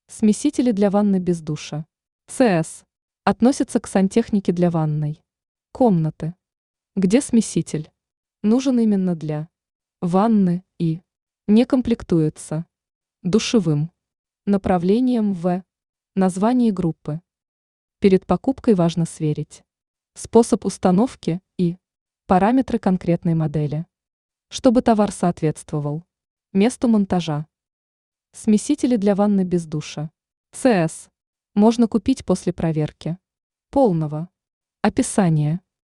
Смесители для ванны без душа. ЦС. Относится к сантехнике для ванной комнаты, где смеситель нужен именно для ванны и не комплектуется душевым направлением в названии группы. Перед покупкой важно сверить способ установки и параметры конкретной модели, чтобы товар соответствовал месту монтажа. Смесители для ванны без душа. ЦС. Можно купить после проверки полного описания